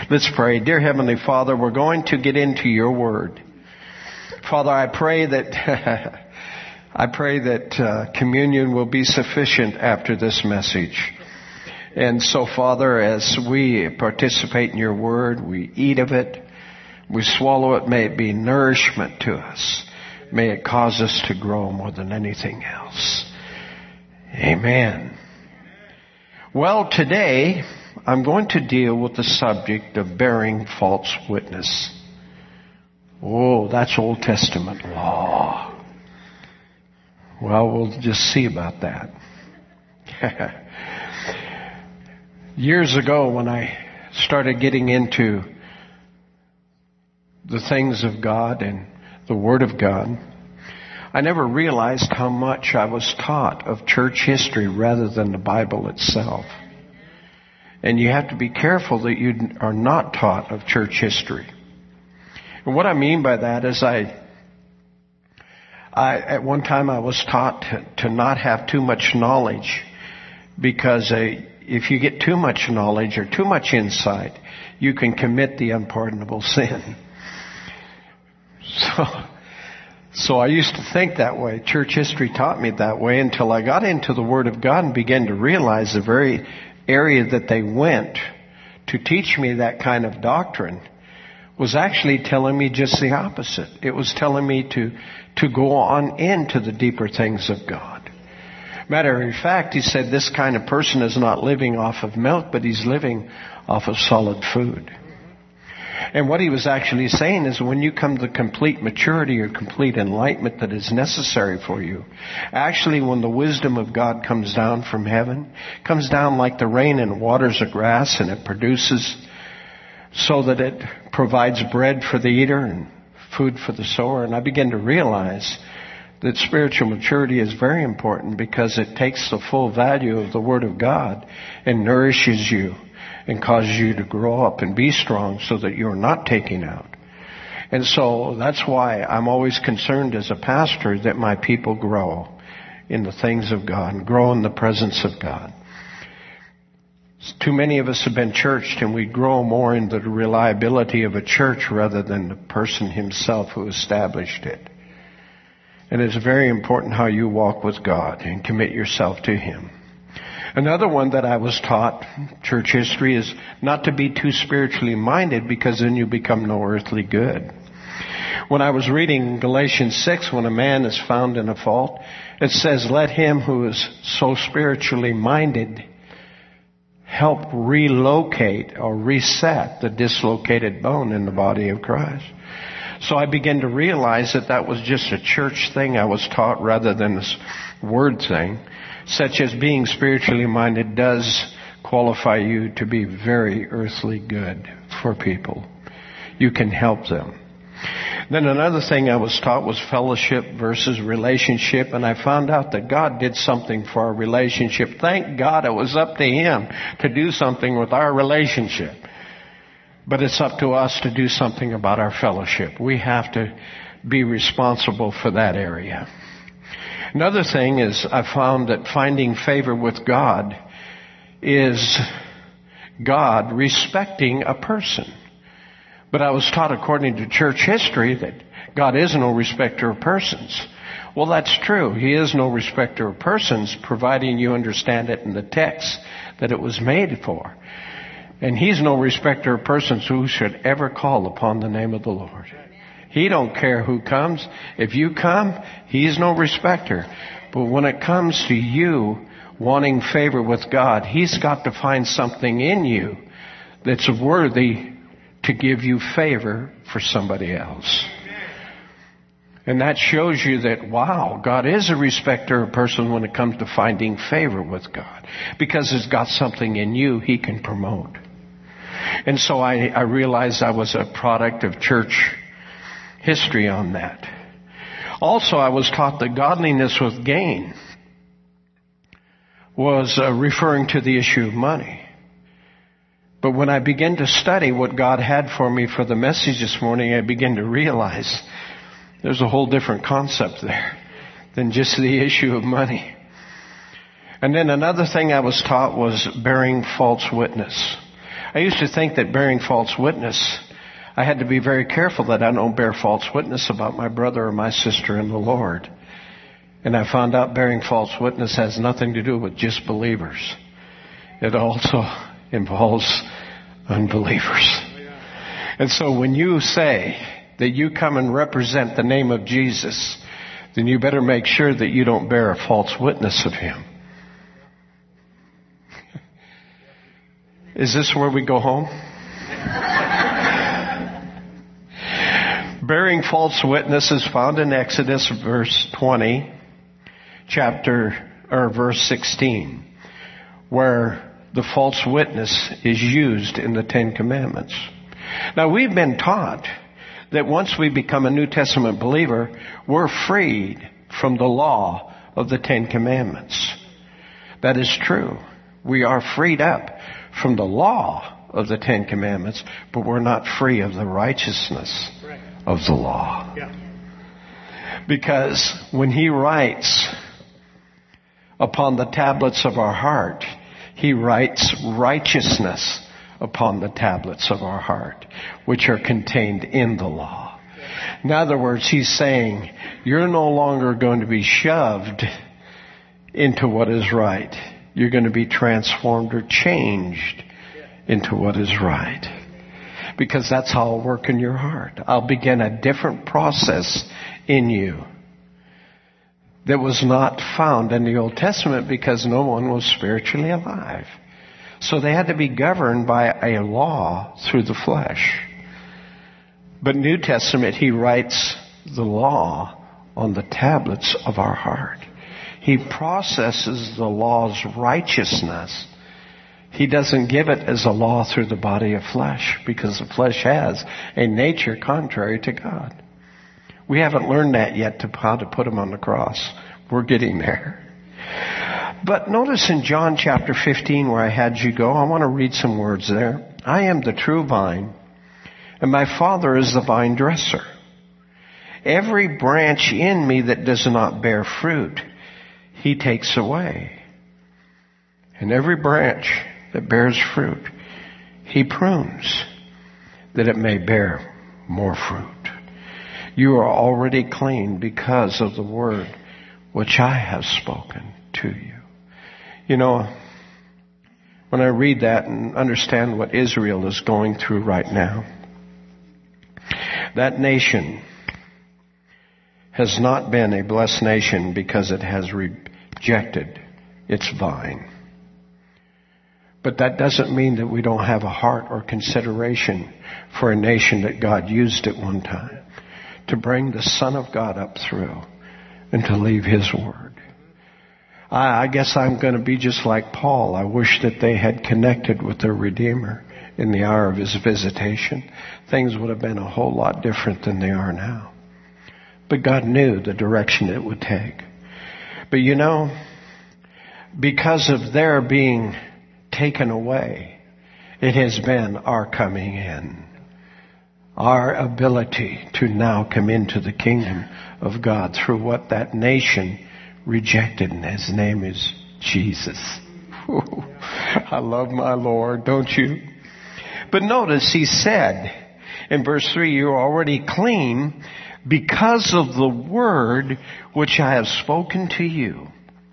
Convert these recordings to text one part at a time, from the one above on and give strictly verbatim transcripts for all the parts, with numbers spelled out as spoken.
Let's pray. Dear Heavenly Father, we're going to get into your word. Father, I pray that I pray that uh, communion will be sufficient after this message. And so, Father, as we participate in your word, we eat of it, we swallow it, may it be nourishment to us. May it cause us to grow more than anything else. Amen. Well, today I'm going to deal with the subject of bearing false witness. Oh, that's Old Testament law. Well, we'll just see about that. Years ago, when I started getting into the things of God and the Word of God, I never realized how much I was taught of church history rather than the Bible itself. And you have to be careful that you are not taught of church history. And what I mean by that is I, I at one time I was taught to, to not have too much knowledge, because a if you get too much knowledge or too much insight, you can commit the unpardonable sin. So, so I used to think that way. Church history taught me that way until I got into the Word of God and began to realize the very area that they went to teach me that kind of doctrine was actually telling me just the opposite. It was telling me to, to go on into the deeper things of God. Matter of fact, he said this kind of person is not living off of milk, but he's living off of solid food. And what he was actually saying is when you come to complete maturity or complete enlightenment that is necessary for you, actually when the wisdom of God comes down from heaven, comes down like the rain and waters the grass, and it produces so that it provides bread for the eater and food for the sower. And I began to realize that spiritual maturity is very important, because it takes the full value of the Word of God and nourishes you and causes you to grow up and be strong so that you're not taking out. And so that's why I'm always concerned as a pastor that my people grow in the things of God and grow in the presence of God. Too many of us have been churched, and we grow more in the reliability of a church rather than the person himself who established it. And it's very important how you walk with God and commit yourself to Him. Another one that I was taught, church history, is not to be too spiritually minded, because then you become no earthly good. When I was reading Galatians six, when a man is found in a fault, it says, let him who is so spiritually minded help relocate or reset the dislocated bone in the body of Christ. So I began to realize that that was just a church thing I was taught rather than this word thing, such as being spiritually minded does qualify you to be very earthly good for people. You can help them. Then another thing I was taught was fellowship versus relationship, and I found out that God did something for our relationship. Thank God it was up to Him to do something with our relationship. But it's up to us to do something about our fellowship. We have to be responsible for that area. Another thing is I found that finding favor with God is God respecting a person. But I was taught according to church history that God is no respecter of persons. Well, that's true. He is no respecter of persons, providing you understand it in the text that it was made for. And He's no respecter of persons who should ever call upon the name of the Lord. He don't care who comes. If you come, He's no respecter. But when it comes to you wanting favor with God, He's got to find something in you that's worthy to give you favor for somebody else. And that shows you that, wow, God is a respecter of persons when it comes to finding favor with God. Because He's got something in you He can promote. And so I, I realized I was a product of church history on that. Also, I was taught that godliness with gain was uh, referring to the issue of money. But when I began to study what God had for me for the message this morning, I began to realize there's a whole different concept there than just the issue of money. And then another thing I was taught was bearing false witness. I used to think that bearing false witness, I had to be very careful that I don't bear false witness about my brother or my sister in the Lord. And I found out bearing false witness has nothing to do with just believers. It also involves unbelievers. And so when you say that you come and represent the name of Jesus, then you better make sure that you don't bear a false witness of Him. Is this where we go home? Bearing false witness is found in Exodus verse twenty, chapter, or verse sixteen, where the false witness is used in the Ten Commandments. Now, we've been taught that once we become a New Testament believer, we're freed from the law of the Ten Commandments. That is true. We are freed up from the law of the Ten Commandments, but we're not free of the righteousness of the law. Yeah. Because when He writes upon the tablets of our heart, He writes righteousness upon the tablets of our heart, which are contained in the law. In other words, He's saying, you're no longer going to be shoved into what is right. You're going to be transformed or changed into what is right. Because that's how I'll work in your heart. I'll begin a different process in you that was not found in the Old Testament because no one was spiritually alive. So they had to be governed by a law through the flesh. But New Testament, He writes the law on the tablets of our heart. He processes the law's righteousness. He doesn't give it as a law through the body of flesh, because the flesh has a nature contrary to God. We haven't learned that yet, to how to put Him on the cross. We're getting there. But notice in John chapter fifteen, where I had you go, I want to read some words there. I am the true vine, and my Father is the vine dresser. Every branch in me that does not bear fruit, He takes away. And every branch that bears fruit, He prunes, that it may bear more fruit. You are already clean because of the word which I have spoken to you. You know, when I read that and understand what Israel is going through right now, that nation has not been a blessed nation because it has rejected its vine. But that doesn't mean that we don't have a heart or consideration for a nation that God used at one time to bring the Son of God up through and to leave His word. I, I guess I'm going to be just like Paul. I wish that they had connected with their Redeemer in the hour of His visitation. Things would have been a whole lot different than they are now. But God knew the direction it would take. But you know, because of their being taken away, it has been our coming in. Our ability to now come into the kingdom of God through what that nation rejected, and His name is Jesus. I love my Lord, don't you? But notice He said in verse three, you're already clean because of the word which I have spoken to you.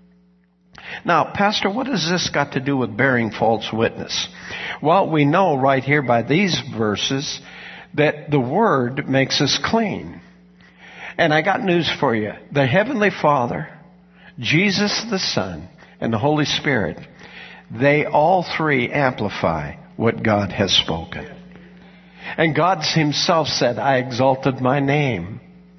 Now, Pastor, what has this got to do with bearing false witness? Well, we know right here by these verses that the Word makes us clean. And I got news for you. The Heavenly Father, Jesus the Son, and the Holy Spirit, they all three amplify what God has spoken. And God Himself said, I exalted my name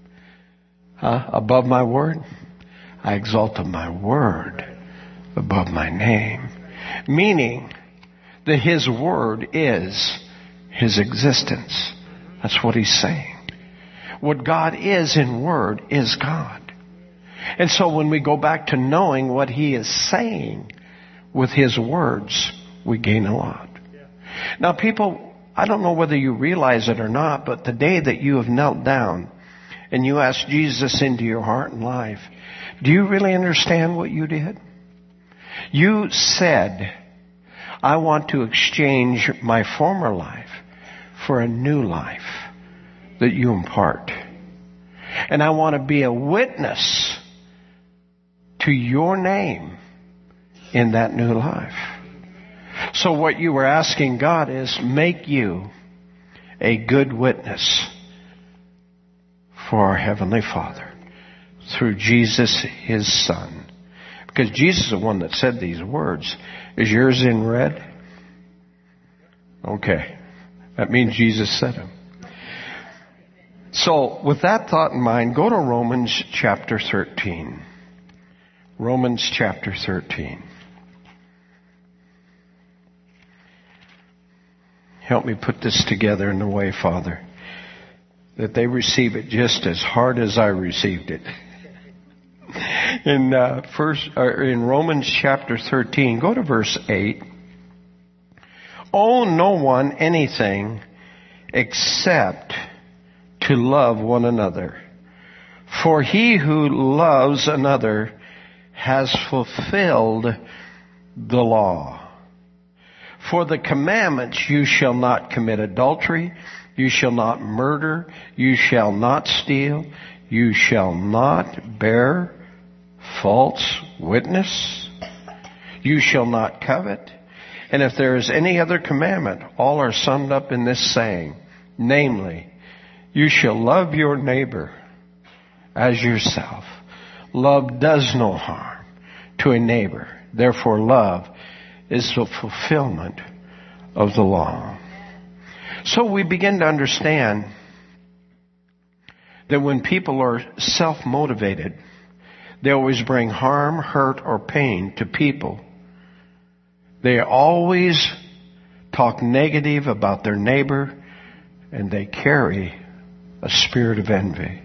huh, above my word. I exalted my word above my name. Meaning that His word is His existence. That's what He's saying. What God is in word is God. And so when we go back to knowing what He is saying with His words, we gain a lot. Now people, I don't know whether you realize it or not, but the day that you have knelt down and you asked Jesus into your heart and life, do you really understand what you did? You said, I want to exchange my former life for a new life that you impart. And I want to be a witness to your name in that new life. So what you were asking God is, make you a good witness for our Heavenly Father through Jesus, His Son. Because Jesus is the one that said these words. Is yours in red? Okay. That means Jesus said them. So, with that thought in mind, go to Romans chapter thirteen. Romans chapter thirteen. Help me put this together in a way, Father, that they receive it just as hard as I received it. In uh, first, or in Romans chapter thirteen, go to verse eight. Owe no one anything except to love one another. For he who loves another has fulfilled the law. For the commandments, you shall not commit adultery, you shall not murder, you shall not steal, you shall not bear false witness, you shall not covet. And if there is any other commandment, all are summed up in this saying, namely, you shall love your neighbor as yourself. Love does no harm to a neighbor. Therefore, love is the fulfillment of the law. So we begin to understand that when people are self-motivated, they always bring harm, hurt, or pain to people. They always talk negative about their neighbor, and they carry a spirit of envy.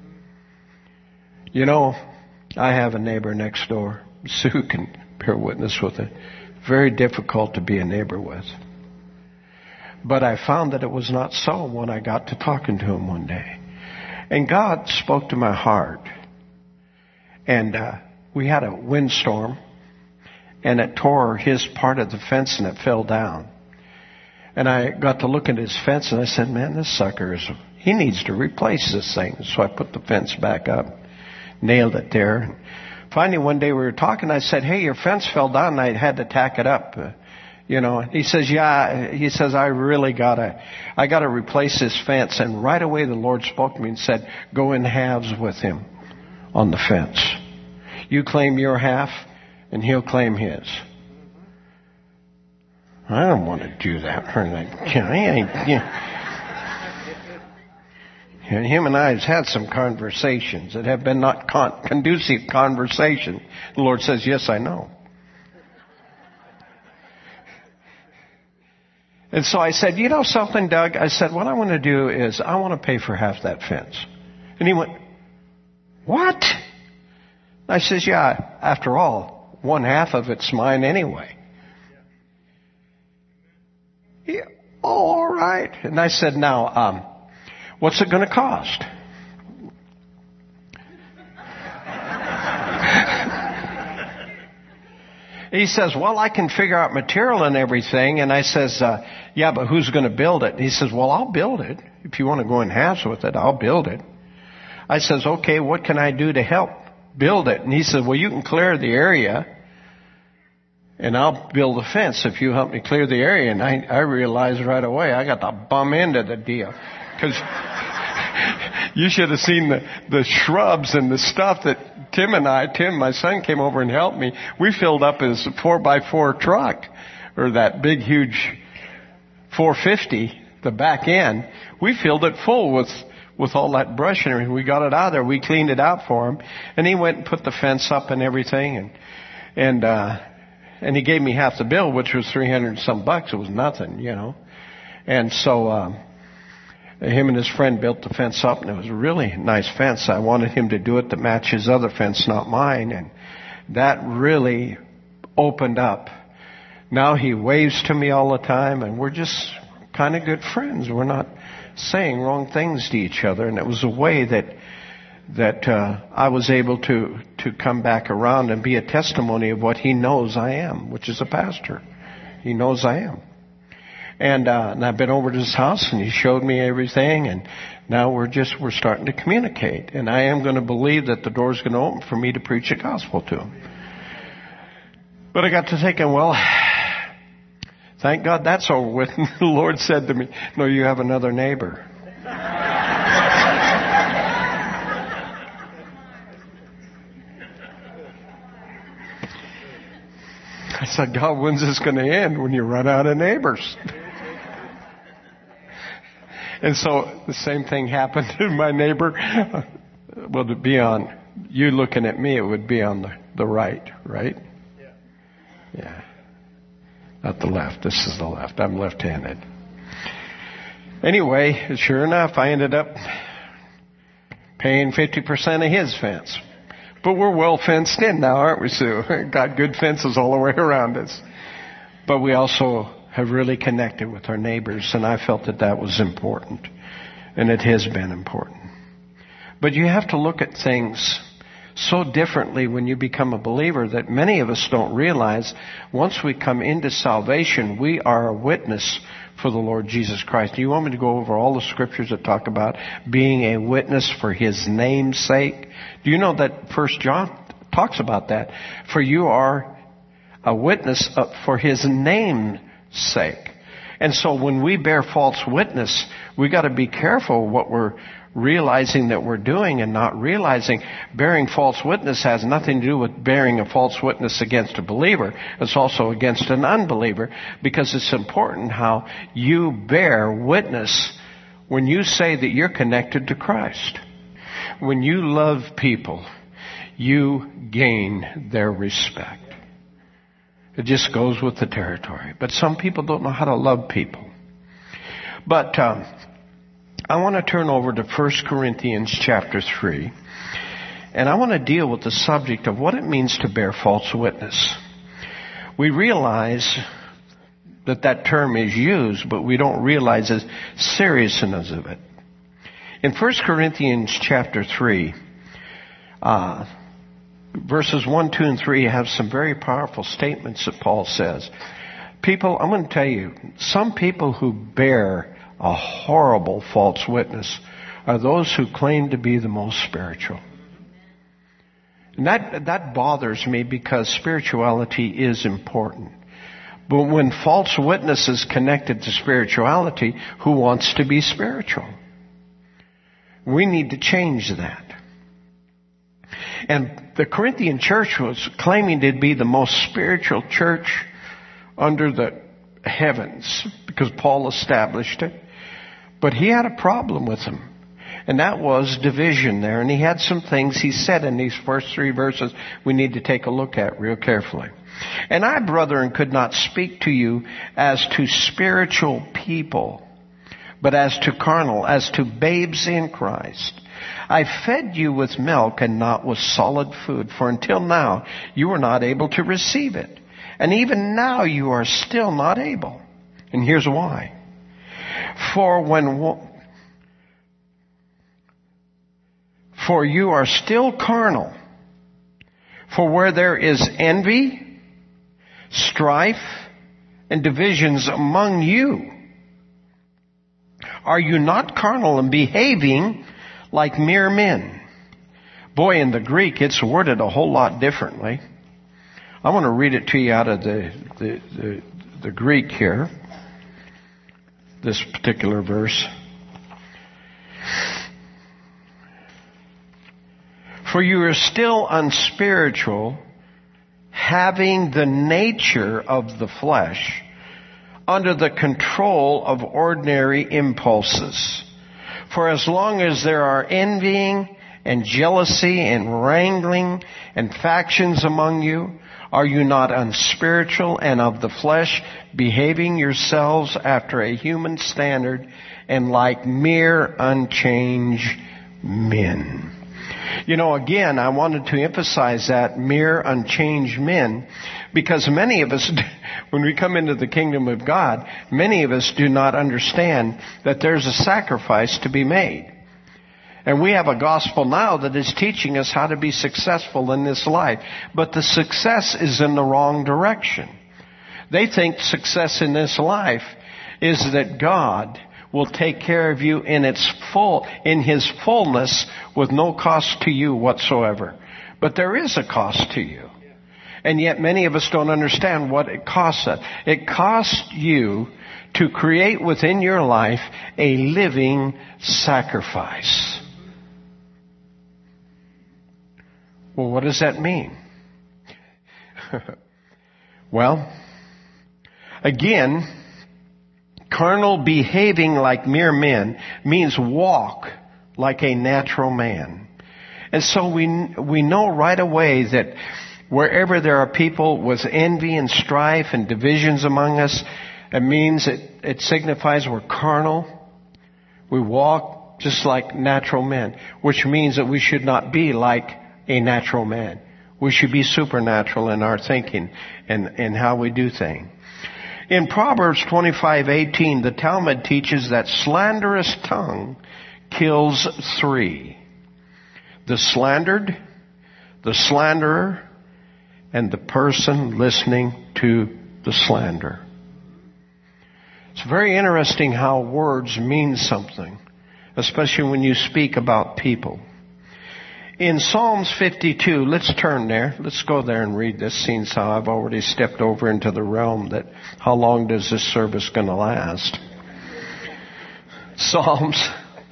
You know, I have a neighbor next door. Sue can bear witness with it. Very difficult to be a neighbor with. But I found that it was not so when I got to talking to him one day. And God spoke to my heart. And uh, we had a windstorm, and it tore his part of the fence and it fell down. And I got to look at his fence and I said, man, this sucker is, he needs to replace this thing. So I put the fence back up, nailed it there. Finally, one day we were talking, I said, hey, your fence fell down and I had to tack it up. Uh, you know, he says, yeah, he says, I really gotta, I gotta replace this fence. And right away the Lord spoke to me and said, go in halves with him on the fence. You claim your half and he'll claim his. I don't want to do that. I ain't, you know. And him and I have had some conversations that have been not con- conducive conversation. The Lord says, yes, I know. And so I said, you know something, Doug? I said, what I want to do is I want to pay for half that fence. And he went, what? I says, yeah, after all, one half of it's mine anyway. Yeah, oh, all right. And I said, now, um, what's it going to cost? He says, well, I can figure out material and everything. And I says, uh, yeah, but who's going to build it? And he says, well, I'll build it. If you want to go in halves with it, I'll build it. I says, okay, what can I do to help build it? And he said, well, you can clear the area and I'll build a fence if you help me clear the area. And I, I realized right away I got the bum end of the deal. Because you should have seen the, the shrubs and the stuff that Tim and I, Tim, my son, came over and helped me. We filled up his four by four truck, or that big, huge four fifty, the back end. We filled it full with, with all that brush and everything. We got it out of there. We cleaned it out for him. And he went and put the fence up and everything. And, and, uh, and he gave me half the bill, which was three hundred and some bucks. It was nothing, you know. And so, um, him and his friend built the fence up, and it was a really nice fence. I wanted him to do it to match his other fence, not mine. And that really opened up. Now he waves to me all the time, and we're just kind of good friends. We're not saying wrong things to each other. And it was a way that that uh, I was able to, to come back around and be a testimony of what he knows I am, which is a pastor. He knows I am. And, uh, and I've been over to his house and he showed me everything, and now we're just, we're starting to communicate. And I am going to believe that the door's going to open for me to preach the gospel to him. But I got to thinking, well, thank God that's over with. And the Lord said to me, no, you have another neighbor. I said, God, when's this going to end? When you run out of neighbors. And so the same thing happened to my neighbor. Well, to be on, you looking at me, it would be on the, the right, right? Yeah. Yeah. Not the left. This is the left. I'm left-handed. Anyway, sure enough, I ended up paying fifty percent of his fence. But we're well fenced in now, aren't we, Sue? Got good fences all the way around us. But we also have really connected with our neighbors, and I felt that that was important. And it has been important. But you have to look at things so differently when you become a believer that many of us don't realize once we come into salvation, we are a witness for the Lord Jesus Christ. Do you want me to go over all the scriptures that talk about being a witness for His name's sake? Do you know that First John talks about that? For you are a witness for His name's sake. And so when we bear false witness, we got to be careful what we're realizing that we're doing and not realizing. Bearing false witness has nothing to do with bearing a false witness against a believer. It's also against an unbeliever, because it's important how you bear witness when you say that you're connected to Christ. When you love people, you gain their respect. It just goes with the territory. But some people don't know how to love people. But um, I want to turn over to First Corinthians chapter three. And I want to deal with the subject of what it means to bear false witness. We realize that that term is used, but we don't realize the seriousness of it. In First Corinthians chapter three, uh, verses one, two, and three have some very powerful statements that Paul says. People, I'm going to tell you, some people who bear a horrible false witness are those who claim to be the most spiritual. And that, that bothers me, because spirituality is important. But when false witness is connected to spirituality, who wants to be spiritual? We need to change that. And the Corinthian church was claiming to be the most spiritual church under the heavens, because Paul established it. But he had a problem with them. And that was division there. And he had some things he said in these first three verses we need to take a look at real carefully. And I, brethren, could not speak to you as to spiritual people, but as to carnal, as to babes in Christ. I fed you with milk and not with solid food, for until now you were not able to receive it. And even now you are still not able. And here's why. For when, for you are still carnal. For where there is envy, strife, and divisions among you, are you not carnal and behaving like mere men? Boy, in the Greek, it's worded a whole lot differently. I want to read it to you out of the, the, the, the Greek here, this particular verse. For you are still unspiritual, having the nature of the flesh, under the control of ordinary impulses. For as long as there are envying and jealousy and wrangling and factions among you, are you not unspiritual and of the flesh, behaving yourselves after a human standard and like mere unchanged men? You know, again, I wanted to emphasize that mere unchanged men, because many of us, when we come into the kingdom of God, many of us do not understand that there's a sacrifice to be made. And we have a gospel now that is teaching us how to be successful in this life. But the success is in the wrong direction. They think success in this life is that God will take care of you in its full, in His fullness with no cost to you whatsoever. But there is a cost to you. And yet many of us don't understand what it costs us. It costs you to create within your life a living sacrifice. Well, what does that mean? Well, again, carnal behaving like mere men means walk like a natural man. And so we we know right away that wherever there are people with envy and strife and divisions among us, it means it, it signifies we're carnal. We walk just like natural men, which means that we should not be like a natural man. We should be supernatural in our thinking and, and how we do things. In Proverbs twenty-five eighteen, the Talmud teaches that slanderous tongue kills three: the slandered, the slanderer, and the person listening to the slander. It's very interesting how words mean something, especially when you speak about people. In Psalms fifty-two, let's turn there. Let's go there and read this, seeing how I've already stepped over into the realm that how long does this service going to last? Psalms.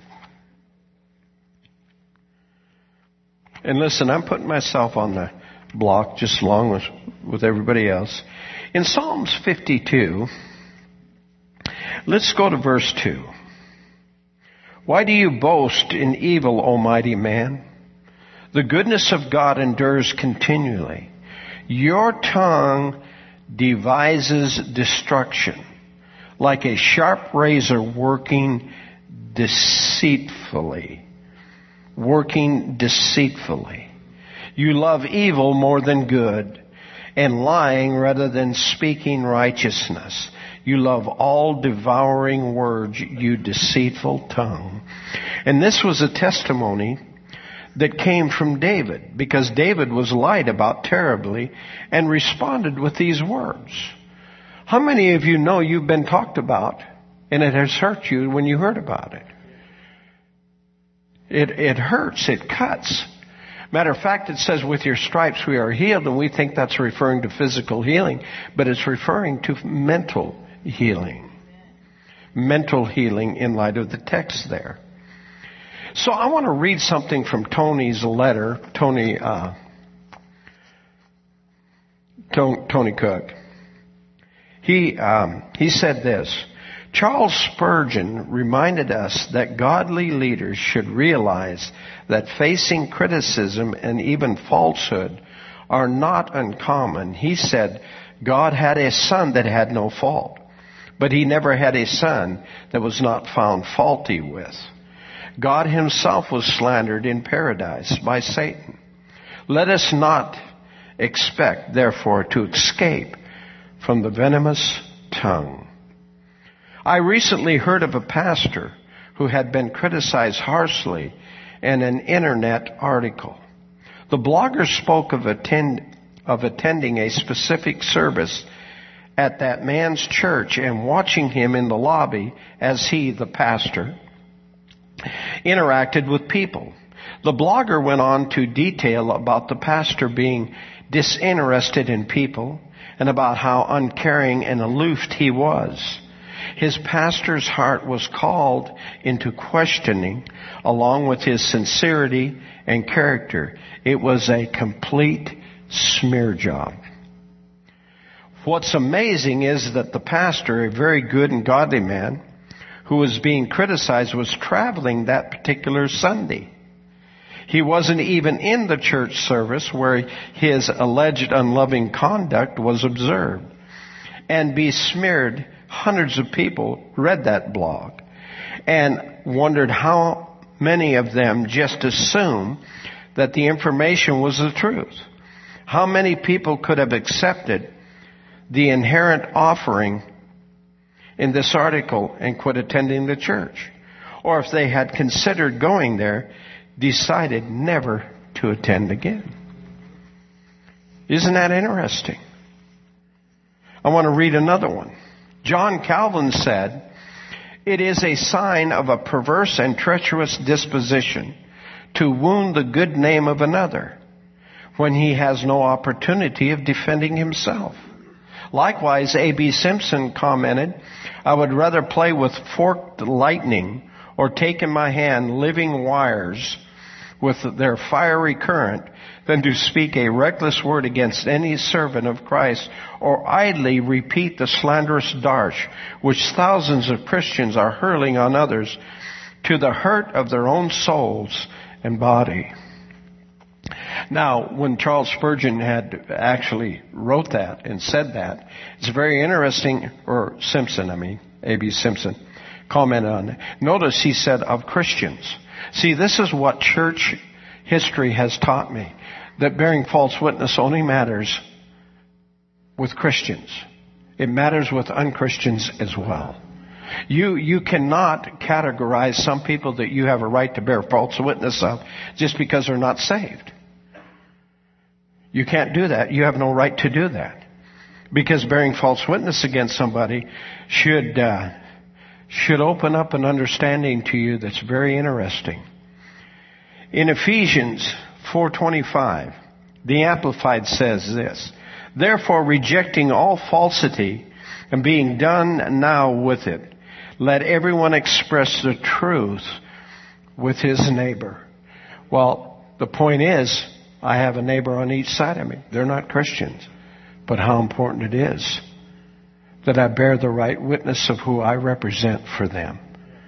And listen, I'm putting myself on the block just along with, with everybody else. In Psalms fifty-two, let's go to verse two. Why do you boast in evil, O mighty man? The goodness of God endures continually. Your tongue devises destruction, like a sharp razor working deceitfully. Working deceitfully. You love evil more than good, and lying rather than speaking righteousness. You love all devouring words, you deceitful tongue. And this was a testimony that came from David, because David was lied about terribly and responded with these words. How many of you know you've been talked about and it has hurt you when you heard about it? It, it hurts. It cuts. Matter of fact, it says, with your stripes we are healed, and we think that's referring to physical healing, but it's referring to mental healing. Mental healing in light of the text there. So I want to read something from Tony's letter, Tony, uh, Tony Cook. He, um, he said this: Charles Spurgeon reminded us that godly leaders should realize that facing criticism and even falsehood are not uncommon. He said God had a son that had no fault, but he never had a son that was not found faulty with. God himself was slandered in paradise by Satan. Let us not expect, therefore, to escape from the venomous tongue. I recently heard of a pastor who had been criticized harshly in an internet article. The blogger spoke of, attend, of attending a specific service at that man's church and watching him in the lobby as he, the pastor, interacted with people. The blogger went on to detail about the pastor being disinterested in people and about how uncaring and aloof he was. His pastor's heart was called into questioning along with his sincerity and character. It was a complete smear job. What's amazing is that the pastor, a very good and godly man, who was being criticized, was traveling that particular Sunday. He wasn't even in the church service where his alleged unloving conduct was observed and besmeared. Hundreds of people read that blog and wondered how many of them just assumed that the information was the truth. How many people could have accepted the inherent offering in this article and quit attending the church? Or if they had considered going there, decided never to attend again. Isn't that interesting? I want to read another one. John Calvin said, "It is a sign of a perverse and treacherous disposition to wound the good name of another when he has no opportunity of defending himself." Likewise, A B Simpson commented, "I would rather play with forked lightning or take in my hand living wires with their fiery current than to speak a reckless word against any servant of Christ or idly repeat the slanderous darts which thousands of Christians are hurling on others to the hurt of their own souls and body." Now, when Charles Spurgeon had actually wrote that and said that, it's very interesting, or Simpson, I mean, A B Simpson, commented on it. Notice he said of Christians. See, this is what church history has taught me, that bearing false witness only matters with Christians. It matters with unchristians as well. You, you cannot categorize some people that you have a right to bear false witness of just because they're not saved. You can't do that. You have no right to do that. Because bearing false witness against somebody should, uh, should open up an understanding to you that's very interesting. In Ephesians four twenty-five, the Amplified says this, "Therefore, rejecting all falsity and being done now with it, let everyone express the truth with his neighbor." Well, the point is, I have a neighbor on each side of me. They're not Christians. But how important it is that I bear the right witness of who I represent for them.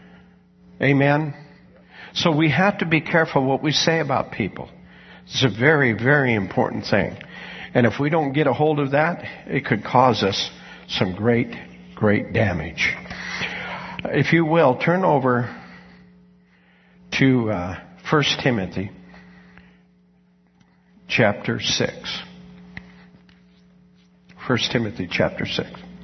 Amen? So we have to be careful what we say about people. It's a very, very important thing. And if we don't get a hold of that, it could cause us some great, great damage. If you will, turn over to uh, First Timothy chapter six. First Timothy chapter six.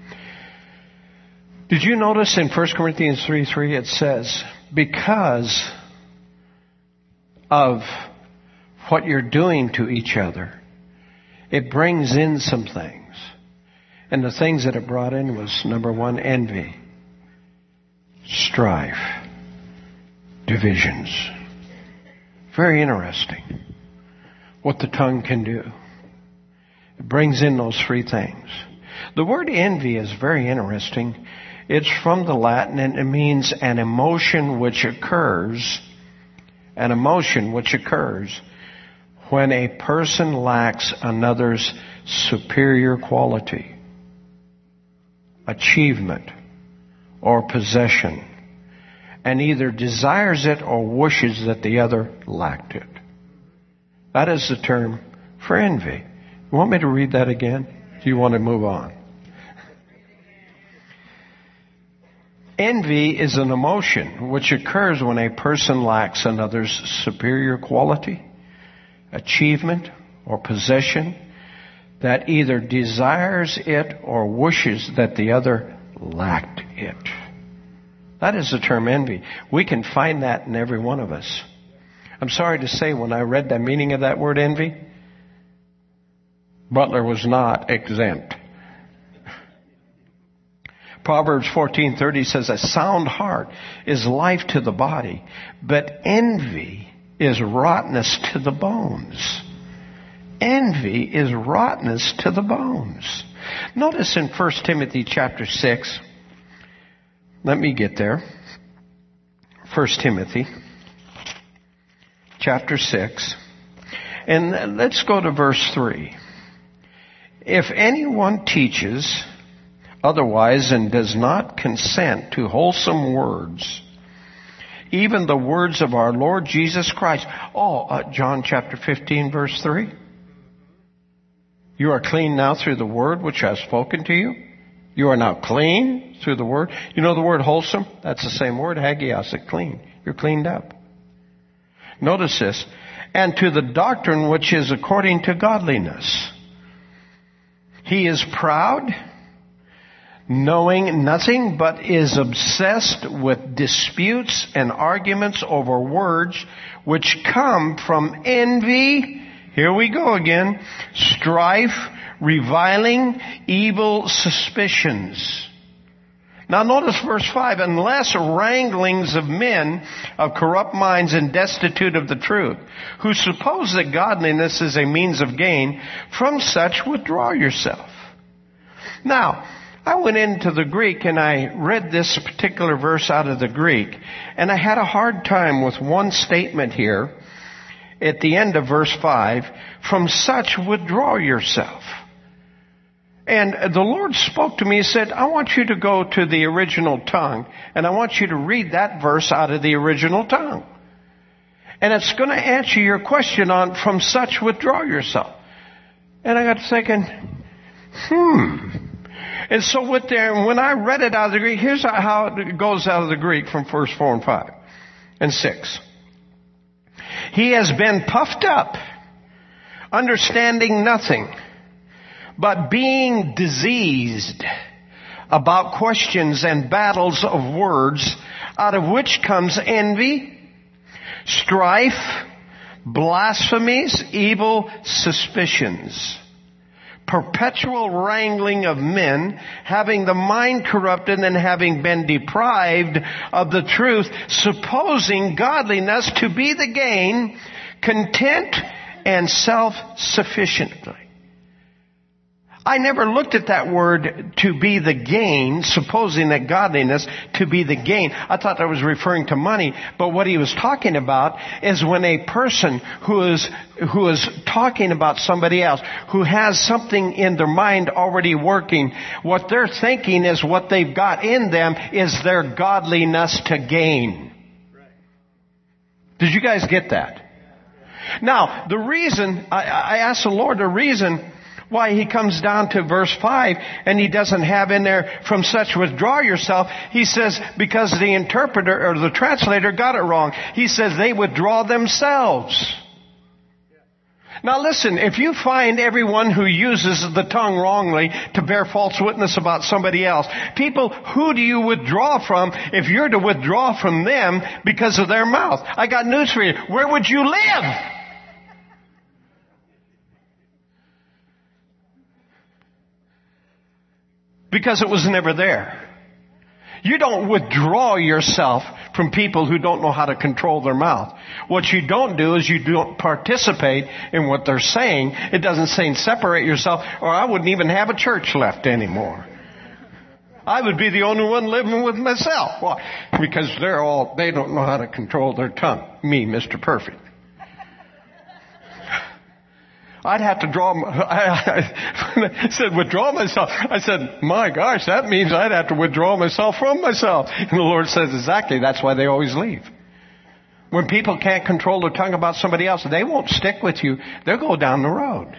Did you notice in First Corinthians three three it says, because of what you're doing to each other, it brings in some things. And the things that it brought in was, number one, envy, strife, divisions. Very interesting what the tongue can do. It brings in those three things. The word envy is very interesting. It's from the Latin and it means an emotion which occurs, an emotion which occurs when a person lacks another's superior quality, achievement, or possession, and either desires it or wishes that the other lacked it. That is the term for envy. You want me to read that again? Do you want to move on? Envy is an emotion which occurs when a person lacks another's superior quality, achievement, or possession, that either desires it or wishes that the other lacked it. That is the term envy. We can find that in every one of us. I'm sorry to say, when I read the meaning of that word envy, Butler was not exempt. Proverbs fourteen thirty says, a sound heart is life to the body, but envy is rottenness to the bones. Envy is rottenness to the bones. Notice in First Timothy chapter six, let me get there. First Timothy chapter six, and let's go to verse three. If anyone teaches otherwise and does not consent to wholesome words, even the words of our Lord Jesus Christ. Oh, uh, John chapter fifteen, verse three. You are clean now through the word which I have spoken to you. You are now clean through the word. You know the word wholesome? That's the same word, hagios, it clean. You're cleaned up. Notice this. And to the doctrine which is according to godliness. He is proud, knowing nothing, but is obsessed with disputes and arguments over words which come from envy. Here we go again. Strife, reviling, evil suspicions. Now notice verse five, unless wranglings of men of corrupt minds and destitute of the truth, who suppose that godliness is a means of gain, from such withdraw yourself. Now, I went into the Greek and I read this particular verse out of the Greek, and I had a hard time with one statement here at the end of verse five, from such withdraw yourself. And the Lord spoke to me and said, I want you to go to the original tongue, and I want you to read that verse out of the original tongue. And it's going to answer your question on, from such withdraw yourself. And I got thinking, hmm. And so with there, when I read it out of the Greek, here's how it goes out of the Greek from verse four and five and six. He has been puffed up, understanding nothing, but being diseased about questions and battles of words, out of which comes envy, strife, blasphemies, evil suspicions, perpetual wrangling of men, having the mind corrupted and having been deprived of the truth, supposing godliness to be the gain, content and self-sufficiently. I never looked at that word to be the gain, supposing that godliness to be the gain. I thought that was referring to money, but what he was talking about is when a person who is who is talking about somebody else, who has something in their mind already working, what they're thinking is what they've got in them is their godliness to gain. Did you guys get that? Now, the reason, I, I asked the Lord the reason why he comes down to verse five and he doesn't have in there from such withdraw yourself. He says because the interpreter or the translator got it wrong. He says they withdraw themselves. Now listen, if you find everyone who uses the tongue wrongly to bear false witness about somebody else, people, who do you withdraw from if you're to withdraw from them because of their mouth? I got news for you. Where would you live? Because it was never there. You don't withdraw yourself from people who don't know how to control their mouth. What you don't do is you don't participate in what they're saying. It doesn't say separate yourself, or I wouldn't even have a church left anymore. I would be the only one living with myself. Why? Because they're all, they don't know how to control their tongue. Me, Mister Perfect. I'd have to draw, I, I said, withdraw myself. I said, my gosh, that means I'd have to withdraw myself from myself. And the Lord says, exactly, that's why they always leave. When people can't control their tongue about somebody else, they won't stick with you. They'll go down the road.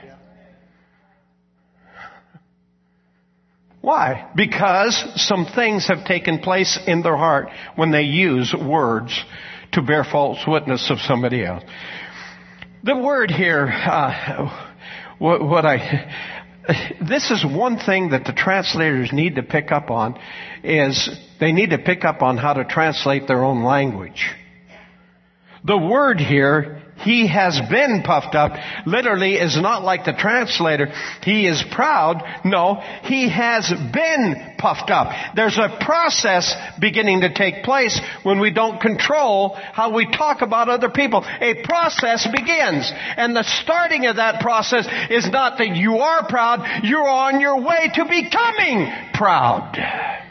Why? Because some things have taken place in their heart when they use words to bear false witness of somebody else. The word here, uh, what, what I, this is one thing that the translators need to pick up on, is they need to pick up on how to translate their own language. The word here, he has been puffed up, literally is not like the translator, he is proud. No, he has been puffed up. There's a process beginning to take place when we don't control how we talk about other people. A process begins. And the starting of that process is not that you are proud, you're on your way to becoming proud.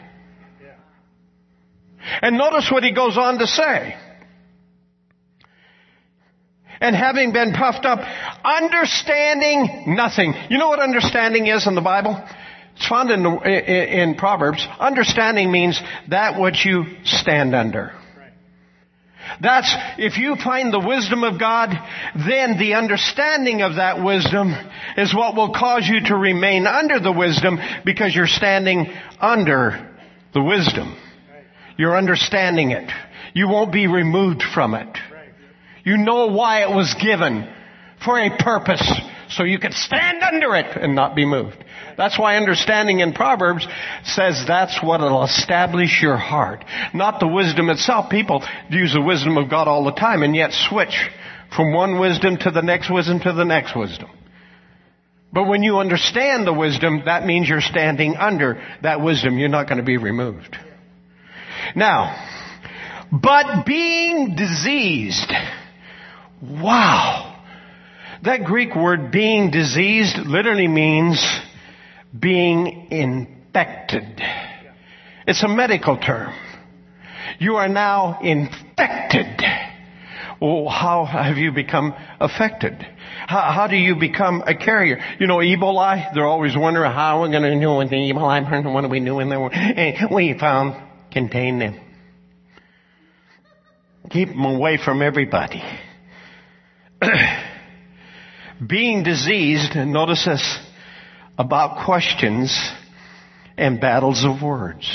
And notice what he goes on to say. And having been puffed up, understanding nothing. You know what understanding is in the Bible? It's found in, the, in, in Proverbs. Understanding means that which you stand under. That's, if you find the wisdom of God, then the understanding of that wisdom is what will cause you to remain under the wisdom, because you're standing under the wisdom. You're understanding it. You won't be removed from it. You know why it was given, for a purpose, so you could stand under it and not be moved. That's why understanding in Proverbs says that's what will establish your heart. Not the wisdom itself. People use the wisdom of God all the time and yet switch from one wisdom to the next wisdom to the next wisdom. But when you understand the wisdom, that means you're standing under that wisdom. You're not going to be removed. Now, but being diseased. Wow. That Greek word being diseased literally means being infected. It's a medical term. You are now infected. Well, how have you become affected? How, how do you become a carrier? You know, Ebola, they're always wondering how we're going to know with the Ebola. What are we doing there? And we found, contain them. Keep them away from everybody. Being diseased, and notice this, about questions and battles of words.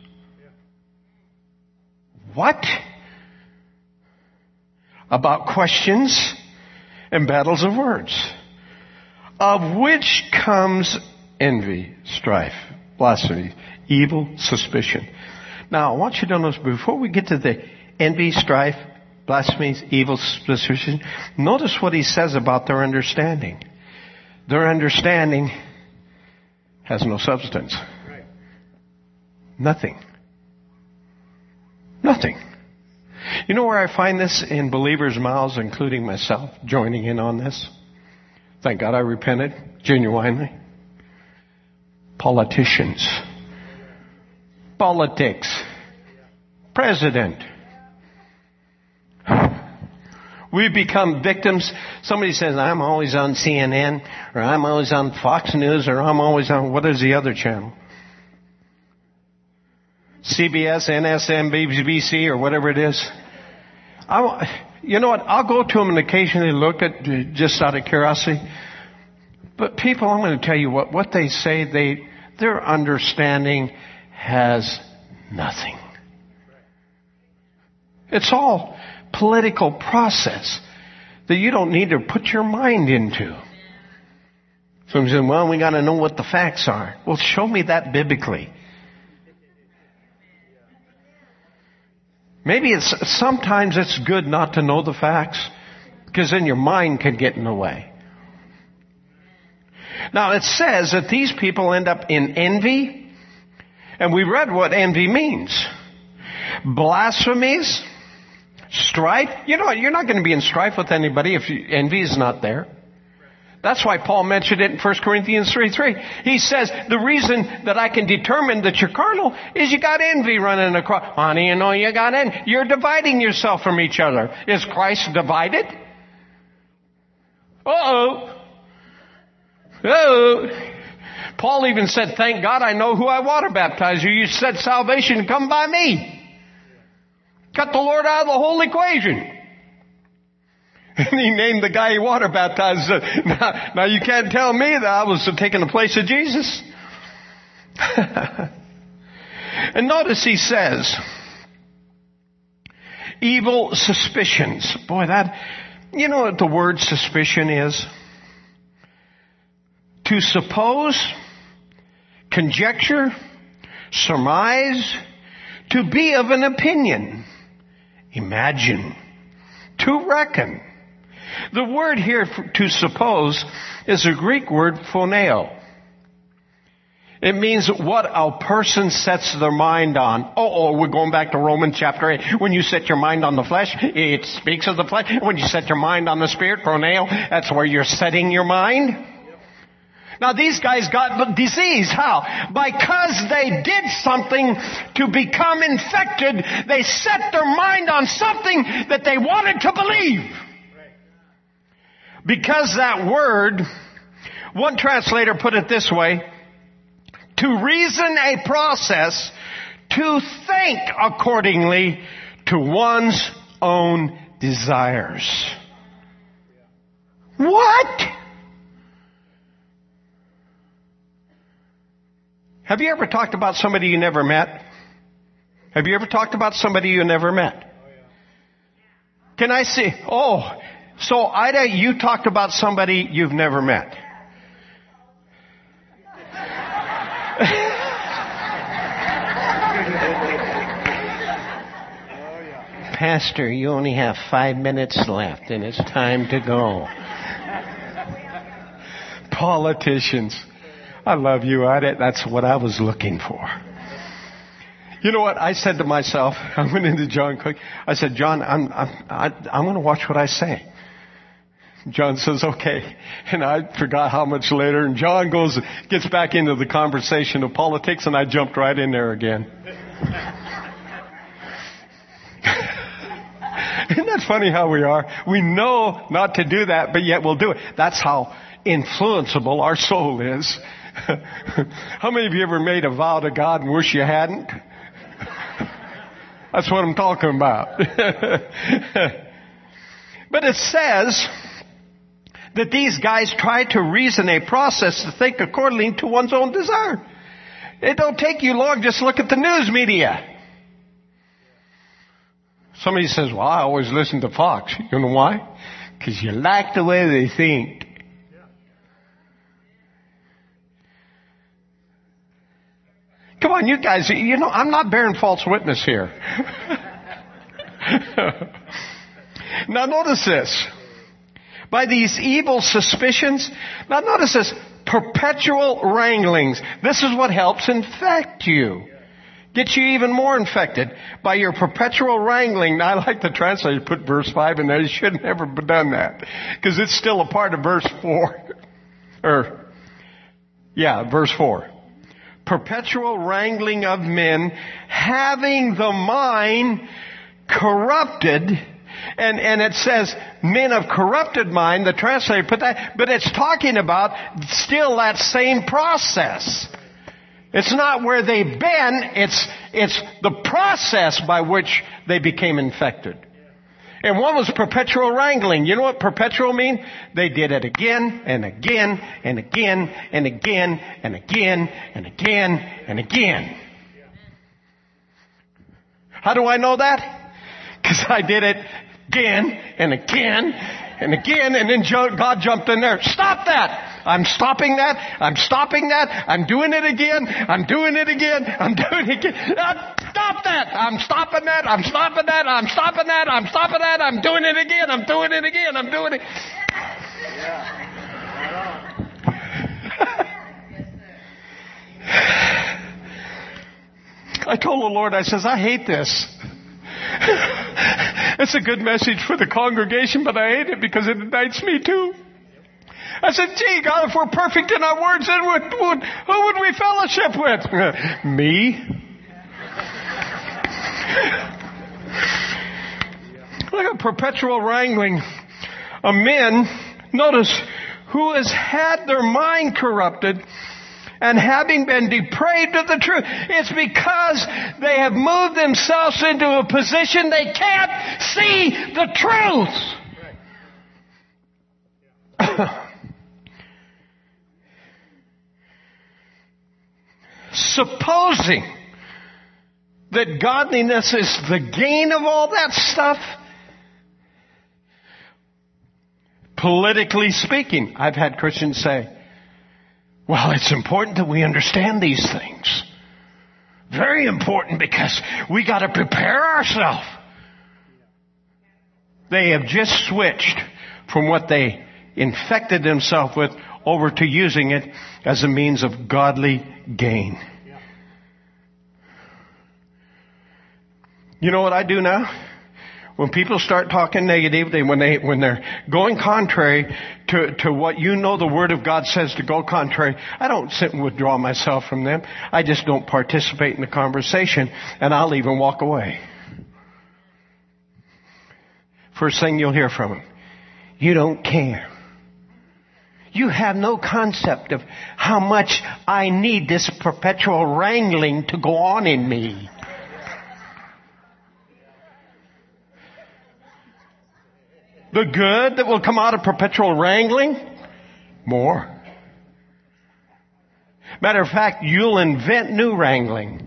What? About questions and battles of words, of which comes envy, strife, blasphemy, evil, suspicion. Now, I want you to notice, before we get to the envy, strife, blasphemy, evil, suspicion, notice what he says about their understanding. Their understanding has no substance. Nothing. Nothing. You know where I find this? In believers' mouths, including myself, joining in on this. Thank God I repented genuinely. Politicians. Politics. President. We become victims. Somebody says, I'm always on C N N, or I'm always on Fox News, or I'm always on, what is the other channel? C B S, N S M, B B C, or whatever it is. I, you know what? I'll go to them and occasionally look at, just out of curiosity. But people, I'm going to tell you what, what they say, they, their understanding has nothing. It's all political process that you don't need to put your mind into. Some say, well, we got to know what the facts are. Well, show me that biblically. Maybe it's, sometimes it's good not to know the facts, because then your mind can get in the way. Now, it says that these people end up in envy, and we read what envy means. Blasphemies, strife. You know what? You're not going to be in strife with anybody if you, envy is not there. That's why Paul mentioned it in First Corinthians three three. He says, the reason that I can determine that you're carnal is you got envy running across. How do you know you got envy? You're dividing yourself from each other. Is Christ divided? Uh-oh. Uh-oh. Paul even said, thank God I know who I water baptize you. You said salvation come by me. Cut the Lord out of the whole equation. And he named the guy he water baptized. Now, now you can't tell me that I was taking the place of Jesus. And notice he says, evil suspicions. Boy, that, you know what the word suspicion is? To suppose, conjecture, surmise, to be of an opinion, imagine, to reckon. The word here for, to suppose is a Greek word phoneo. It means what a person sets their mind on. Oh, oh, we're going back to Romans chapter eight. When you set your mind on the flesh, it speaks of the flesh. When you set your mind on the spirit, phoneo, that's where you're setting your mind. Now these guys got disease. How? Because they did something to become infected. They set their mind on something that they wanted to believe. Because that word, one translator put it this way, to reason a process, to think accordingly to one's own desires. What? Have you ever talked about somebody you never met? Have you ever talked about somebody you never met? Can I see? Oh, so Ida, you talked about somebody you've never met. Pastor, you only have five minutes left and it's time to go. Politicians. I love you. I did. That's what I was looking for. You know what? I said to myself, I went into John Cook. I said, John, I'm, I'm, I, I'm going to watch what I say. John says, okay. And I forgot how much later. And John goes, gets back into the conversation of politics, and I jumped right in there again. Isn't that funny how we are? We know not to do that, but yet we'll do it. That's how influenceable our soul is. How many of you ever made a vow to God and wish you hadn't? That's what I'm talking about. But it says that these guys try to reason a process to think according to one's own desire. It don't take you long. Just look at the news media. Somebody says, well, I always listen to Fox. You know why? Because you like the way they think. Come on, you guys, you know, I'm not bearing false witness here. Now notice this. By these evil suspicions, now notice this, perpetual wranglings. This is what helps infect you. Get you even more infected by your perpetual wrangling. Now, I like the translator put verse five in there. You should never have done that, because it's still a part of verse four. Or, yeah, verse four. Perpetual wrangling of men, having the mind corrupted. And, and it says, men of corrupted mind, the translator put that, but it's talking about still that same process. It's not where they've been, it's, it's the process by which they became infected. And one was perpetual wrangling. You know what perpetual means? They did it again and again and again and again and again and again and again. How do I know that? Because I did it again and again and again, and then God jumped in there. Stop that! I'm stopping that. I'm stopping that. I'm doing it again. I'm doing it again. I'm doing it again. Uh, stop that. I'm stopping that. I'm stopping that. I'm stopping that. I'm stopping that. I'm doing it again. I'm doing it again. I'm doing it. I told the Lord, I says, I hate this. It's a good message for the congregation, but I hate it because it indicts me too. I said, gee, God, if we're perfect in our words, then what, what, who would we fellowship with? Me? Look at perpetual wrangling of men, notice, who has had their mind corrupted and having been depraved of the truth. It's because they have moved themselves into a position they can't see the truth. Supposing that godliness is the gain of all that stuff, politically speaking, I've had Christians say, well, it's important that we understand these things. Very important, because we got to prepare ourselves. They have just switched from what they infected themselves with over to using it as a means of godly gain. You know what I do now? When people start talking negative, they, when they, when they're going contrary to, to what you know the Word of God says to go contrary, I don't sit and withdraw myself from them. I just don't participate in the conversation, and I'll even walk away. First thing you'll hear from them, you don't care. You have no concept of how much I need this perpetual wrangling to go on in me. The good that will come out of perpetual wrangling? More. Matter of fact, you'll invent new wrangling.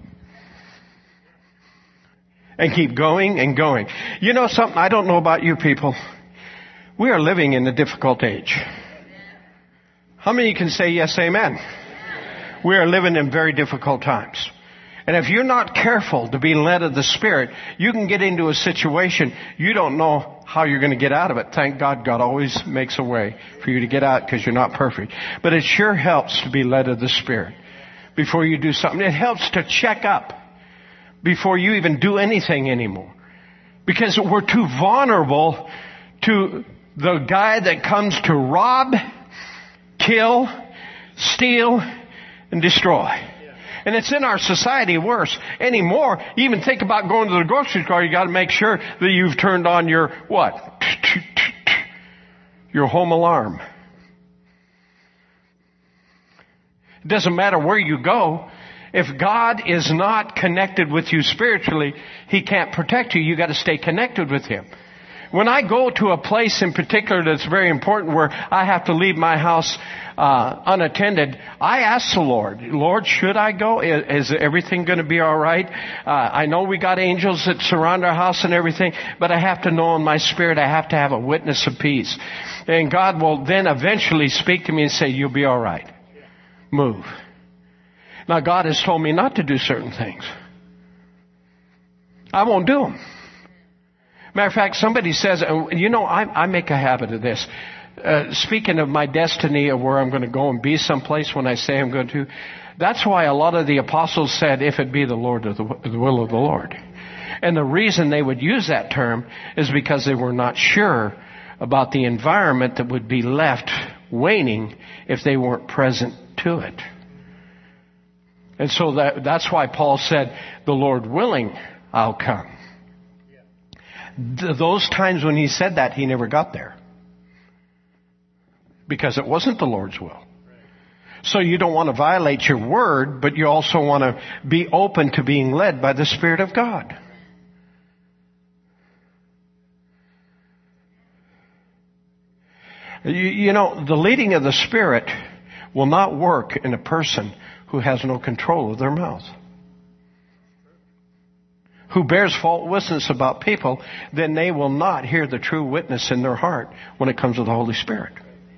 And keep going and going. You know something? I don't know about you people. We are living in a difficult age. How many can say yes, amen? We are living in very difficult times. And if you're not careful to be led of the Spirit, you can get into a situation you don't know how you're going to get out of it. Thank God God always makes a way for you to get out because you're not perfect. But it sure helps to be led of the Spirit before you do something. It helps to check up before you even do anything anymore. Because we're too vulnerable to the guy that comes to rob, kill, steal, and destroy. And it's in our society worse anymore. You even think about going to the grocery store, you got to make sure that you've turned on your what? Your home alarm. It doesn't matter where you go. If God is not connected with you spiritually, He can't protect you. You got to stay connected with Him. When I go to a place in particular that's very important where I have to leave my house uh, unattended, I ask the Lord, Lord, should I go? Is, is everything going to be all right? Uh, I know we got angels that surround our house and everything, but I have to know in my spirit I have to have a witness of peace. And God will then eventually speak to me and say, you'll be all right. Move. Now, God has told me not to do certain things. I won't do them. Matter of fact, somebody says, you know, I, I make a habit of this. Uh, speaking of my destiny of where I'm going to go and be someplace when I say I'm going to, that's why a lot of the apostles said, if it be the Lord of the, the will of the Lord. And the reason they would use that term is because they were not sure about the environment that would be left waiting if they weren't present to it. And so that, that's why Paul said, the Lord willing, I'll come. Th- those times when he said that, he never got there. Because it wasn't the Lord's will. So you don't want to violate your word, but you also want to be open to being led by the Spirit of God. You, you know, the leading of the Spirit will not work in a person who has no control of their mouth. Who bears false witness about people, then they will not hear the true witness in their heart when it comes to the Holy Spirit.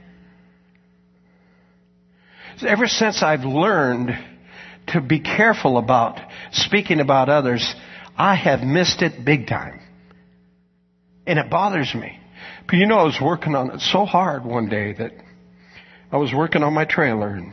Ever since I've learned to be careful about speaking about others, I have missed it big time. And it bothers me. But you know, I was working on it so hard one day that I was working on my trailer and,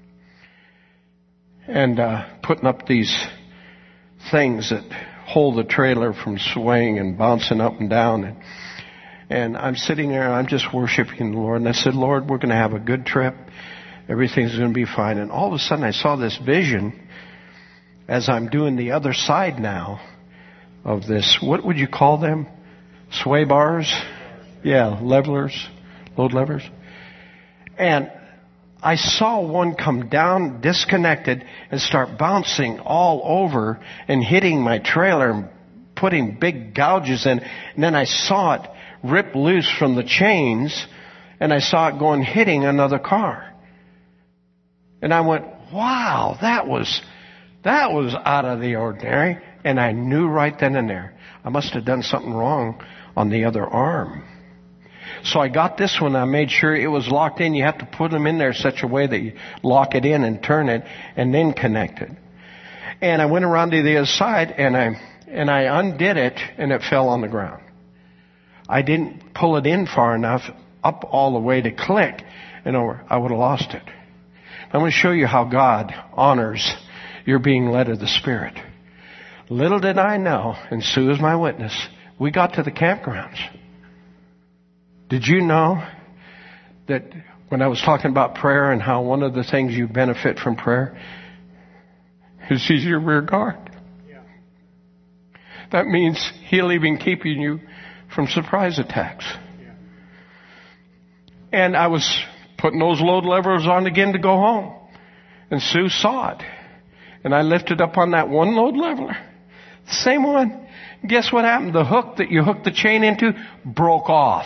and uh, putting up these things that hold the trailer from swaying and bouncing up and down. And, and I'm sitting there and I'm just worshiping the Lord. And I said, Lord, we're going to have a good trip. Everything's going to be fine. And all of a sudden I saw this vision as I'm doing the other side now of this. What would you call them? Sway bars? Yeah, levelers, load levers. And I saw one come down disconnected and start bouncing all over and hitting my trailer and putting big gouges in. And then I saw it rip loose from the chains and I saw it going hitting another car. And I went, wow, that was, that was out of the ordinary. And I knew right then and there, I must have done something wrong on the other arm. So I got this one. I made sure it was locked in. You have to put them in there such a way that you lock it in and turn it and then connect it. And I went around to the other side and I, and I undid it and it fell on the ground. I didn't pull it in far enough up all the way to click and over. I would have lost it. I'm going to show you how God honors your being led of the Spirit. Little did I know, and Sue is my witness, we got to the campgrounds. Did you know that when I was talking about prayer and how one of the things you benefit from prayer is He's your rear guard? Yeah. That means He'll even keep you from surprise attacks. Yeah. And I was putting those load levers on again to go home. And Sue saw it. And I lifted up on that one load leveler. The same one. Guess what happened? The hook that you hooked the chain into broke off.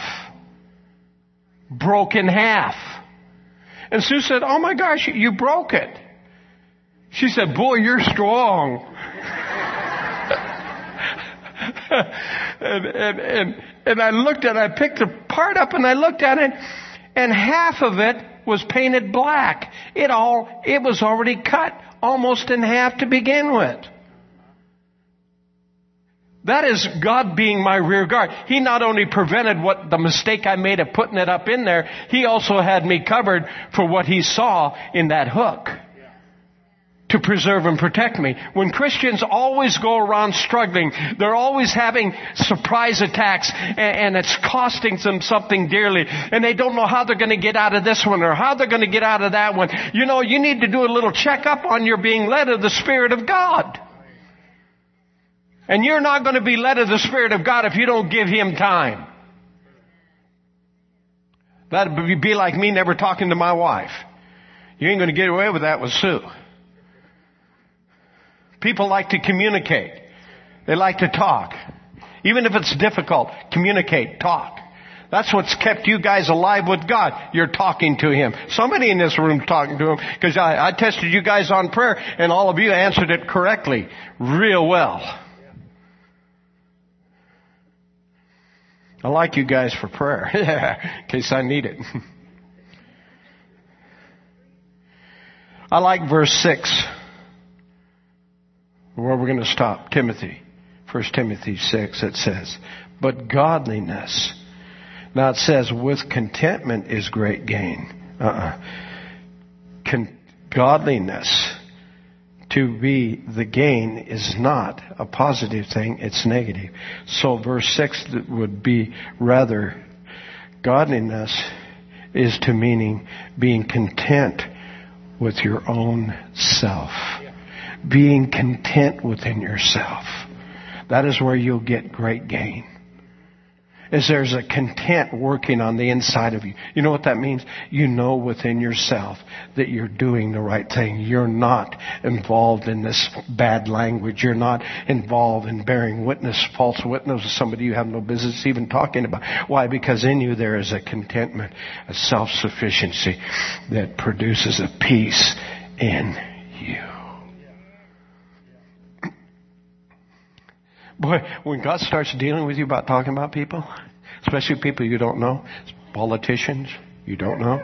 Broke in half. And Sue said, oh my gosh, you broke it. She said, boy, you're strong. and, and, and, and I looked at it, I picked the part up and I looked at it. And half of it was painted black. It all, it was already cut almost in half to begin with. That is God being my rear guard. He not only prevented what the mistake I made of putting it up in there, He also had me covered for what He saw in that hook to preserve and protect me. When Christians always go around struggling, they're always having surprise attacks, and, and it's costing them something dearly, and they don't know how they're going to get out of this one or how they're going to get out of that one. You know, you need to do a little checkup on your being led of the Spirit of God. And you're not going to be led of the Spirit of God if you don't give Him time. That would be like me never talking to my wife. You ain't going to get away with that with Sue. People like to communicate. They like to talk. Even if it's difficult, communicate, talk. That's what's kept you guys alive with God. You're talking to Him. Somebody in this room talking to Him, because I, I tested you guys on prayer and all of you answered it correctly, real well. I like you guys for prayer, in case I need it. I like verse six, where we're going to stop. Timothy, First Timothy six, it says, but godliness. Now it says, with contentment is great gain. Uh-uh. Con- godliness, to be the gain, is not a positive thing, it's negative. So verse six would be rather, godliness is to meaning being content with your own self. Being content within yourself. That is where you'll get great gain. Is there's a content working on the inside of you. You know what that means? You know within yourself that you're doing the right thing. You're not involved in this bad language. You're not involved in bearing witness, false witness to somebody you have no business even talking about. Why? Because in you there is a contentment, a self-sufficiency that produces a peace in you. Boy, when God starts dealing with you about talking about people, especially people you don't know, politicians you don't know,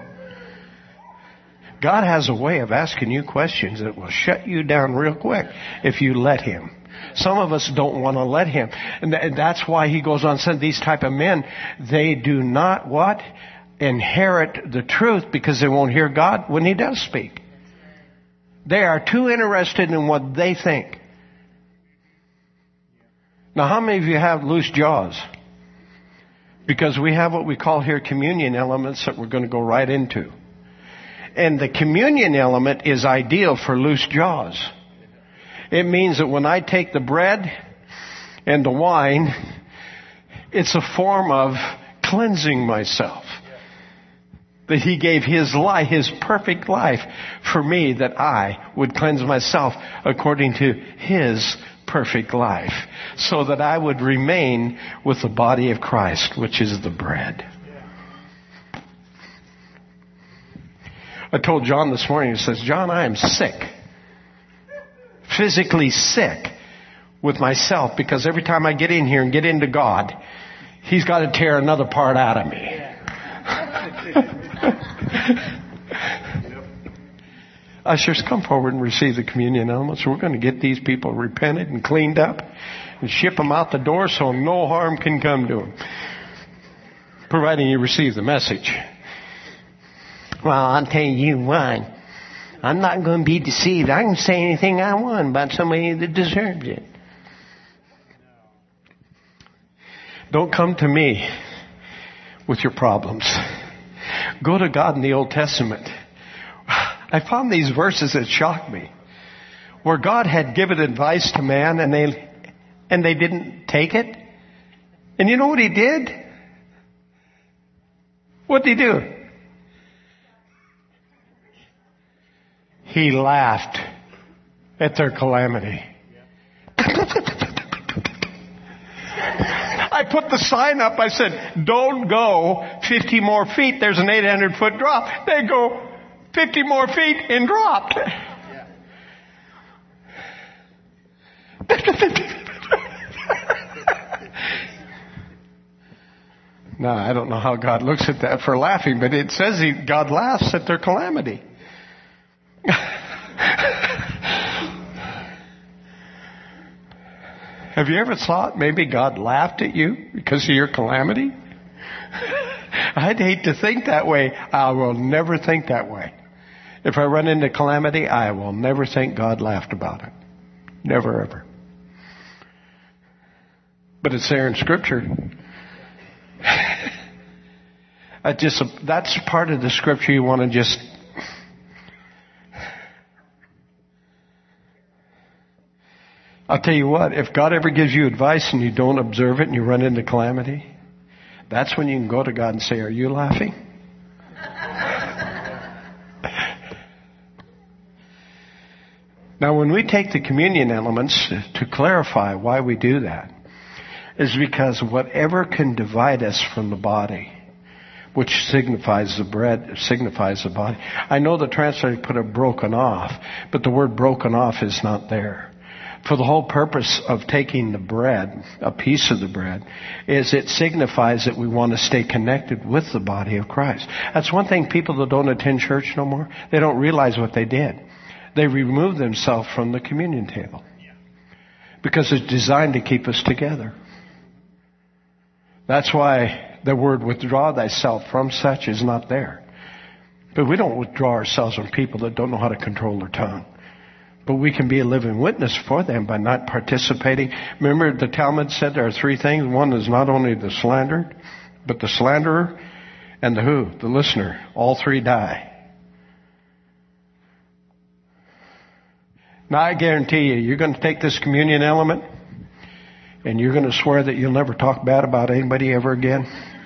God has a way of asking you questions that will shut you down real quick if you let Him. Some of us don't want to let Him. And that's why He goes on saying these type of men, they do not what? Inherit the truth, because they won't hear God when He does speak. They are too interested in what they think. Now, how many of you have loose jaws? Because we have what we call here communion elements that we're going to go right into. And the communion element is ideal for loose jaws. It means that when I take the bread and the wine, it's a form of cleansing myself. That He gave His life, His perfect life for me, that I would cleanse myself according to His perfect life, so that I would remain with the body of Christ, which is the bread. I told John this morning, he says, John, I am sick. Physically sick with myself, because every time I get in here and get into God, He's got to tear another part out of me. Ushers, come forward and receive the communion elements. We're going to get these people repented and cleaned up and ship them out the door so no harm can come to them. Providing you receive the message. Well, I'll tell you what. I'm not going to be deceived. I can say anything I want about somebody that deserves it. Don't come to me with your problems. Go to God in the Old Testament. I found these verses that shocked me, where God had given advice to man and they and they didn't take it. And you know what He did? What did He do? He laughed at their calamity. I put the sign up. I said, don't go fifty more feet. There's an eight hundred foot drop. They go fifty more feet and dropped. Now, I don't know how God looks at that for laughing, but it says he, God laughs at their calamity. Have Have you ever thought maybe God laughed at you because of your calamity? I'd hate to think that way. I will never think that way. If I run into calamity, I will never think God laughed about it. Never, ever. But it's there in Scripture. I just, that's part of the Scripture you want to just... I'll tell you what, if God ever gives you advice and you don't observe it and you run into calamity, that's when you can go to God and say, are you laughing? Now, when we take the communion elements, to clarify why we do that, is because whatever can divide us from the body, which signifies the bread, signifies the body. I know the translator put it broken off, but the word broken off is not there. For the whole purpose of taking the bread, a piece of the bread, is it signifies that we want to stay connected with the body of Christ. That's one thing people that don't attend church no more, they don't realize what they did. They removed themselves from the communion table. Because it's designed to keep us together. That's why the word withdraw thyself from such is not there. But we don't withdraw ourselves from people that don't know how to control their tongue. But we can be a living witness for them by not participating. Remember, the Talmud said there are three things. One is not only the slandered, but the slanderer and the who? The listener. All three die. Now, I guarantee you, you're going to take this communion element and you're going to swear that you'll never talk bad about anybody ever again.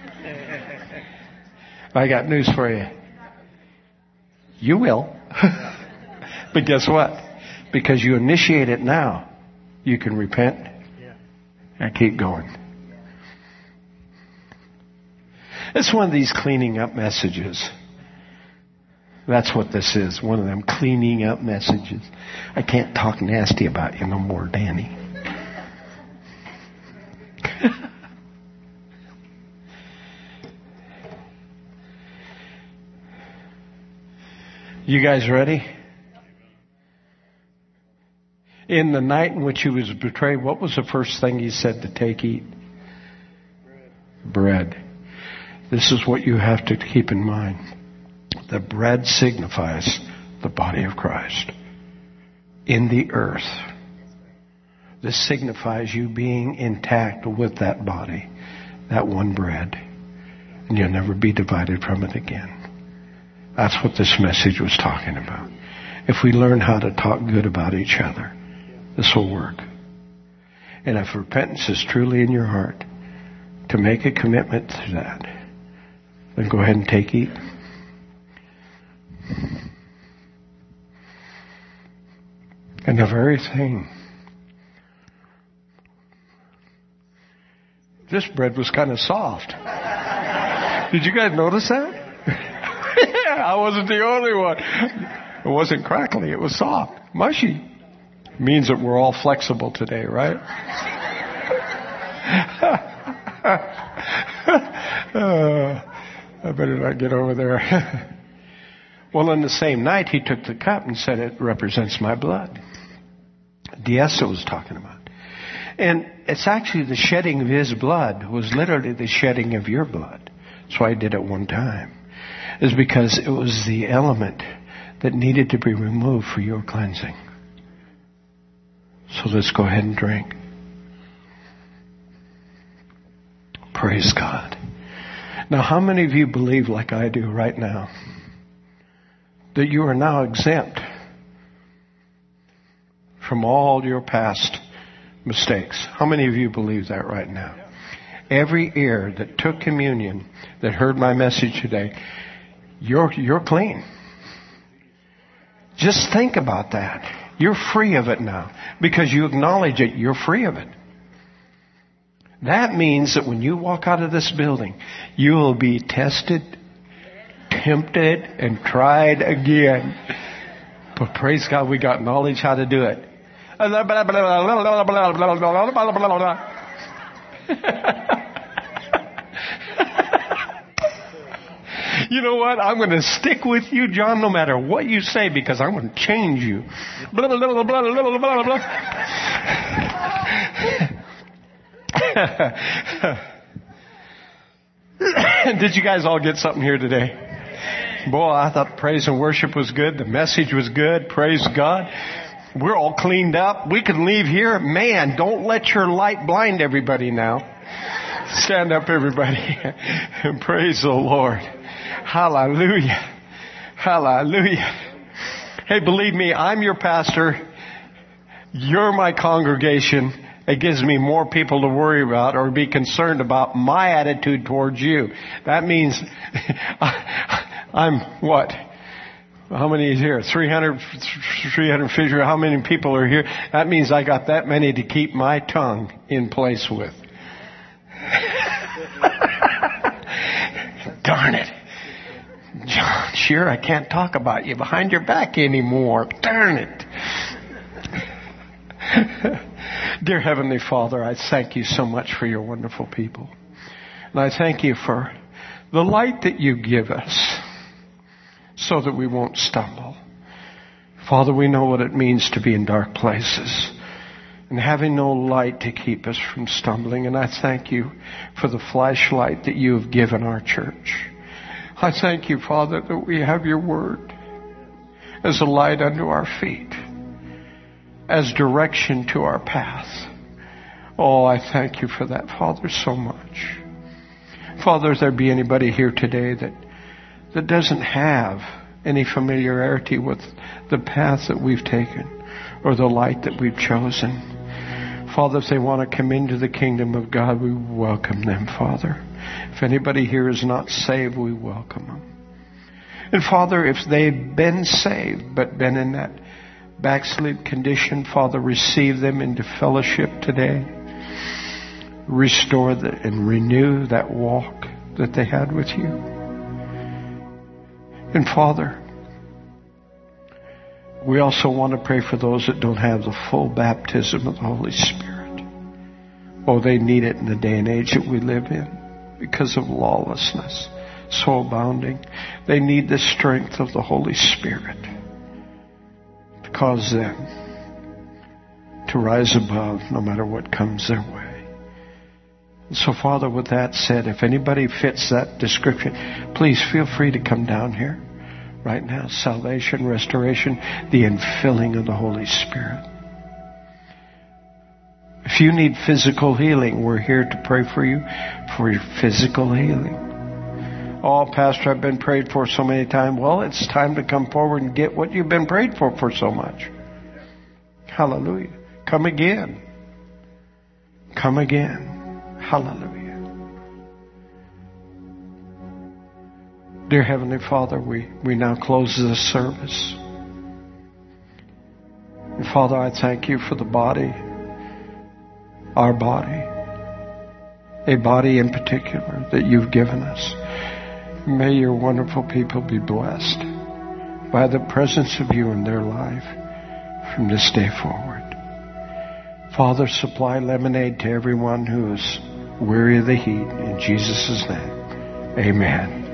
I got news for you. You will. But guess what? Because you initiate it now, you can repent and keep going. It's one of these cleaning up messages. That's what this is, one of them cleaning up messages. I can't talk nasty about you no more, Danny. You guys ready? In the night in which he was betrayed, what was the first thing he said to take, eat? Bread. Bread. This is what you have to keep in mind. The bread signifies the body of Christ in the earth. This signifies you being intact with that body, that one bread, and you'll never be divided from it again. That's what this message was talking about. If we learn how to talk good about each other, this will work. And if repentance is truly in your heart, to make a commitment to that, then go ahead and take, eat. And the very thing, this bread was kind of soft. Did you guys notice that? Yeah, I wasn't the only one. It wasn't crackly, it was soft, mushy. Means that we're all flexible today, right? uh, I better not get over there. Well, on the same night, he took the cup and said, it represents my blood. Diessa was talking about. And it's actually the shedding of his blood was literally the shedding of your blood. That's why he did it one time. Is because it was the element that needed to be removed for your cleansing. So let's go ahead and drink. Praise God. Now, how many of you believe like I do right now that you are now exempt from all your past mistakes? How many of you believe that right now? Every ear that took communion, that heard my message today, you're, you're clean. Just think about that. You're free of it now. Because you acknowledge it, you're free of it. That means that when you walk out of this building, you will be tested, tempted, and tried again. But praise God, we got knowledge how to do it. You know what? I'm going to stick with you, John, no matter what you say, because I'm going to change you. Blah, blah, blah, blah, blah, blah, blah. Did you guys all get something here today? Boy, I thought praise and worship was good. The message was good. Praise God. We're all cleaned up. We can leave here. Man, don't let your light blind everybody now. Stand up, everybody, and praise the Lord. Hallelujah. Hallelujah. Hey, believe me, I'm your pastor. You're my congregation. It gives me more people to worry about or be concerned about my attitude towards you. That means I'm what? How many is here? three hundred, three hundred fifty. How many people are here? That means I got that many to keep my tongue in place with. Darn it. John, sure, I can't talk about you behind your back anymore. Darn it. Dear Heavenly Father, I thank you so much for your wonderful people. And I thank you for the light that you give us so that we won't stumble. Father, we know what it means to be in dark places and having no light to keep us from stumbling. And I thank you for the flashlight that you have given our church. I thank you, Father, that we have your word as a light unto our feet, as direction to our path. Oh, I thank you for that, Father, so much. Father, if there be anybody here today that, that doesn't have any familiarity with the path that we've taken or the light that we've chosen, Father, if they want to come into the kingdom of God, we welcome them, Father. If anybody here is not saved, we welcome them. And Father, if they've been saved but been in that backslid condition, Father, receive them into fellowship today. Restore the, and renew that walk that they had with you. And Father, we also want to pray for those that don't have the full baptism of the Holy Spirit. Oh, they need it in the day and age that we live in because of lawlessness so abounding. They need the strength of the Holy Spirit to cause them to rise above no matter what comes their way. And so, Father, with that said, if anybody fits that description, please feel free to come down here right now. Salvation, restoration, the infilling of the Holy Spirit. If you need physical healing, we're here to pray for you for your physical healing. Oh, Pastor, I've been prayed for so many times. Well, it's time to come forward and get what you've been prayed for for so much. Hallelujah. Come again. Come again. Hallelujah. Dear Heavenly Father, we, we now close this service. And Father, I thank you for the body, our body, a body in particular that you've given us. May your wonderful people be blessed by the presence of you in their life from this day forward. Father, supply lemonade to everyone who is weary of the heat. In Jesus' name, amen.